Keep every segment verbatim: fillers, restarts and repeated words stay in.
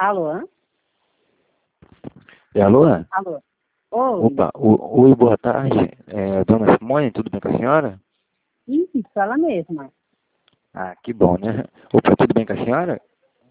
Alô? É, alô? Alô? Oi? Opa, o- oi, boa tarde. É, dona Simone, tudo bem com a senhora? Isso, ela mesma. Ah, que bom, né? Opa, tudo bem com a senhora?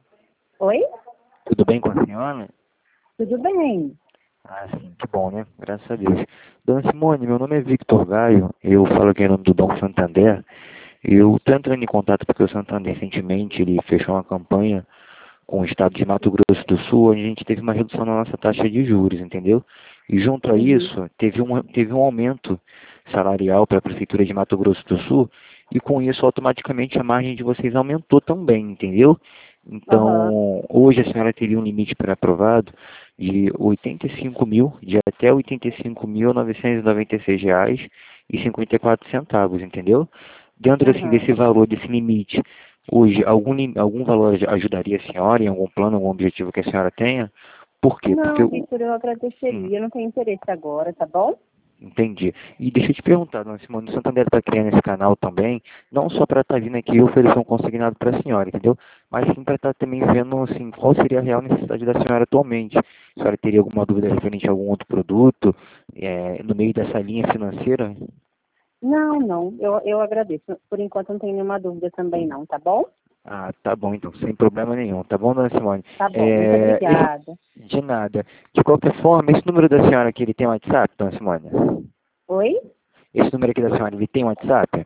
Oi? Tudo bem com a senhora? Tudo bem? Ah, sim, que bom, né? Graças a Deus. Dona Simone, meu nome é Victor Gaio, eu falo aqui em nome do Banco Santander. Eu estou entrando em contato porque o Santander recentemente ele fechou uma campanha com o estado de Mato Grosso do Sul, onde a gente teve uma redução na nossa taxa de juros, entendeu? E junto a Uhum. isso, teve um, teve um aumento salarial para a Prefeitura de Mato Grosso do Sul, e com isso, automaticamente, a margem de vocês aumentou também, entendeu? Aham. Então, hoje a senhora teria um limite pré-aprovado de oitenta e cinco mil, de até oitenta e cinco mil novecentos e noventa e seis reais e cinquenta e quatro centavos, entendeu? Dentro assim Aham. desse valor, desse limite, hoje, algum, lim- algum valor aj- ajudaria a senhora em algum plano, algum objetivo que a senhora tenha? Por quê? Porque Não, o. Victor, eu Hum, agradeceria. Eu não tenho interesse agora, tá bom? entendi. E deixa eu te perguntar, dona Simone, o Santander está criando esse canal também, não só para estar vindo aqui oferecer um consignado para a senhora, entendeu? Mas sim para estar também vendo assim, qual seria a real necessidade da senhora atualmente. A senhora teria alguma dúvida referente a algum outro produto, eh, no meio dessa linha financeira? Não, não. Eu, eu agradeço. Por enquanto não tenho nenhuma dúvida também não, tá bom? Ah, tá bom então, sem problema nenhum. Tá bom, dona Simone? Tá bom. Muito É, esse- obrigada. de nada. De qualquer forma, esse número da senhora aqui, ele tem WhatsApp, dona Simone? Oi? Esse número aqui da senhora, ele tem WhatsApp?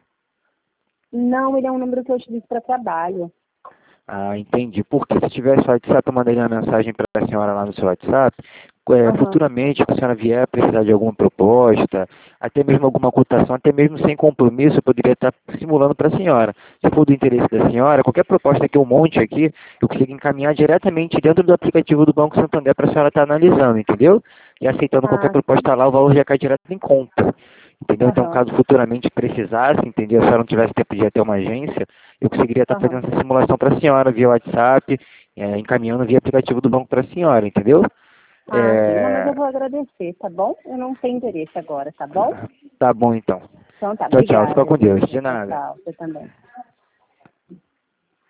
Não, ele é um número que eu utilizo para trabalho. Ah, entendi. Porque se tivesse WhatsApp, eu mandaria uma mensagem para a senhora lá no seu WhatsApp. É, Aham. futuramente, se a senhora vier precisar de alguma proposta, até mesmo alguma cotação, até mesmo sem compromisso, eu poderia estar simulando para a senhora. Se for do interesse da senhora, qualquer proposta que eu monte aqui, eu consigo encaminhar diretamente dentro do aplicativo do Banco Santander para a senhora estar analisando, entendeu? E aceitando qualquer Ah, proposta lá, o valor já cai direto em conta. Entendeu? Então, aham. caso futuramente precisasse, entendeu? Se ela não tivesse tempo de ir até uma agência, eu conseguiria estar Aham. fazendo essa simulação para a senhora via WhatsApp, é, encaminhando via aplicativo do banco para a senhora, entendeu? Ah, sim. Não, mas eu É, vou agradecer, tá bom? Eu não tenho interesse agora, tá bom? tá bom então. Então tá, Tchau, tchau. Fica obrigada, com Deus. Victor. De Tchau, nada. tchau. Você também.